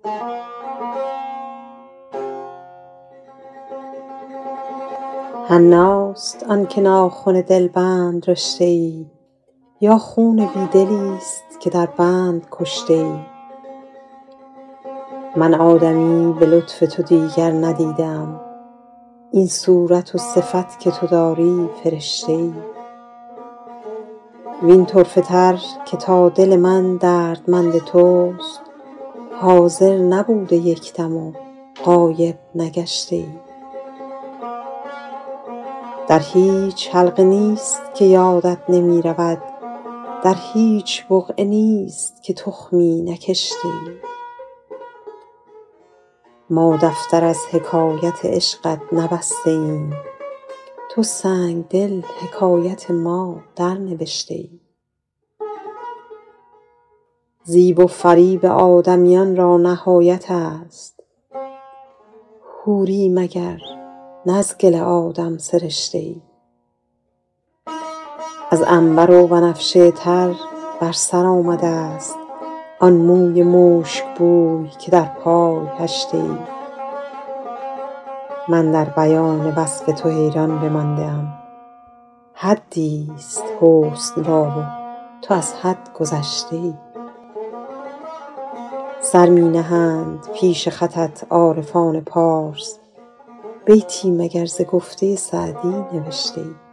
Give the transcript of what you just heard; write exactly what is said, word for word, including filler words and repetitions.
حناست آن که ناخن دلبند رشته ای، یا خون بی دلی ست که در بند کشته ای. من آدمی به لطف تو دیگر ندیده ام، این صورت و صفت که تو داری فرشته ای. وین طرفه تر که تا دل من دردمند توست، حاضر نبوده یک دم و غایب نگشته ای. در هیچ حلقه نیست که یادت نمی رود، در هیچ بقعه نیست که تخمی نکشته ای. ما دفتر از حکایت عشقت نبسته ایم، تو سنگ دل حکایت ما در نوشته ای. زیب و فریب آدمیان را نهایت است، حوری مگر نه از گل آدم سرشته ای. از عنبر و بنفشه تر بر سر آمده است آن موی مشک بوی که در پای هشته ای. من در بیان وصف تو حیران بمانده ام، حدی ست حسن را و تو از حد گذشته ای. سر می نهند پیش خطت عارفان پارس، بیتی مگر ز گفته سعدی نوشته ای.